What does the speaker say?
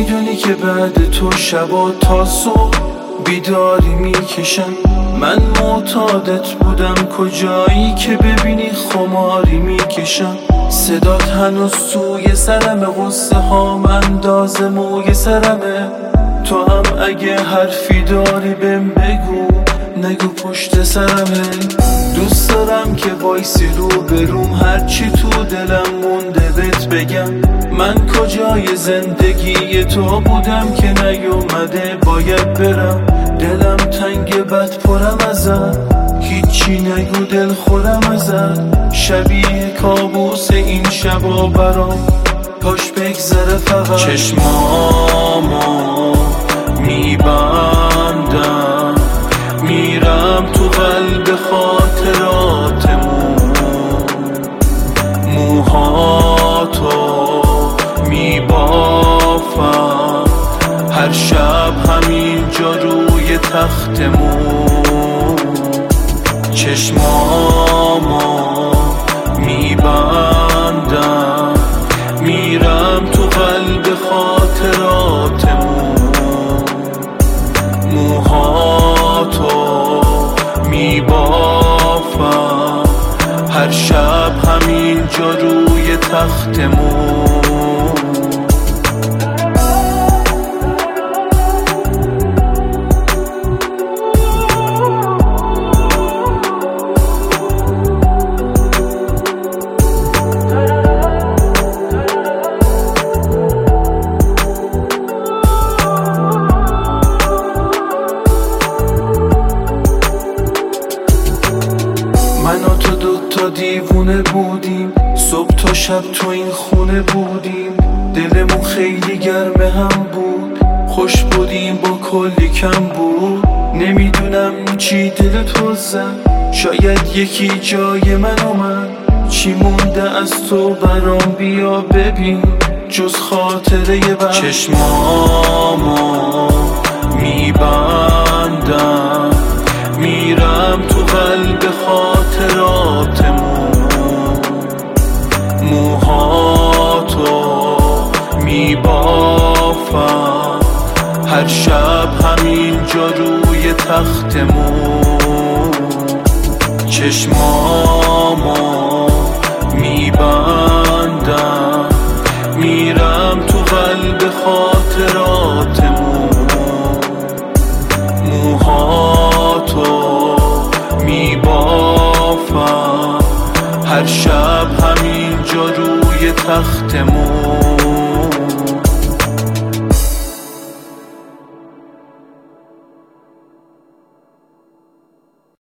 میدونی که بعد تو شبا تا صبح بیداری میکشم. من معتادت بودم کجایی که ببینی خماری میکشم. صدات هنوز توی سرمه، غصه هام انداز موی سرمه. تو هم اگه حرفی داری بهم بگو، نگو پشت سرمه. دوست دارم که وایسی رو بروم، هرچی تو دلم مونده بهت بگم. من کجای زندگی تو بودم که نیومده باید برم. دلم تنگ بد پرم ازت، هیچی نگو دل خورم ازت. شبیه کابوس این شبا برام، کاش بگذره فقط. چشمامو میبندم، میرم تو قلب خاطراتمون. موهاتو میبافم هر شب همینجا روی تختمون. چشمامو میبندم، میرم تو قلب خاطراتمون. موهاتو میبافم هر شب همینجا روی تختمون. من و تو دوتا دیوونه بودیم، صبح تا شب تو این خونه بودیم. دلمون خیلی گرمه هم بود، خوش بودیم با کلی کم بود. نمیدونم چی دل تو زد، شاید یکی جای من اومد. چی مونده از تو برام بیا ببین جز خاطره بد. چشمامو میبندم، میرم تو قلب خاطراتمون. موهاتو میبافم هر شب همینجا روی تختمون. چشمامو میبندم، میرم تو قلب خاطراتمون. موهاتو میبافم هر شب همینجا روی تختمون.